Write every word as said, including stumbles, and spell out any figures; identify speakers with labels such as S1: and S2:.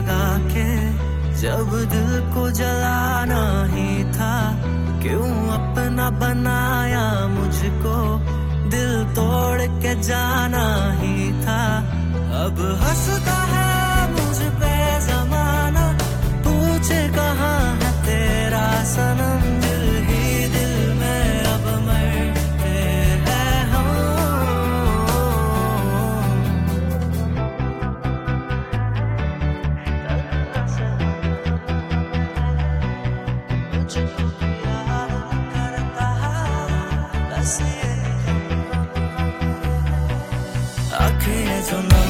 S1: लगा के, जब दिल को जलाना ही था, क्यों अपना बनाया मुझको, दिल तोड़ के जाना ही था। अब हंसता है मुझ पे ज़माना, पूछे कहाँ है तेरा सनम, दिल ही दिल में अब मरते हैं हम। मुझको प्यार करता बस ये आँखें जो ना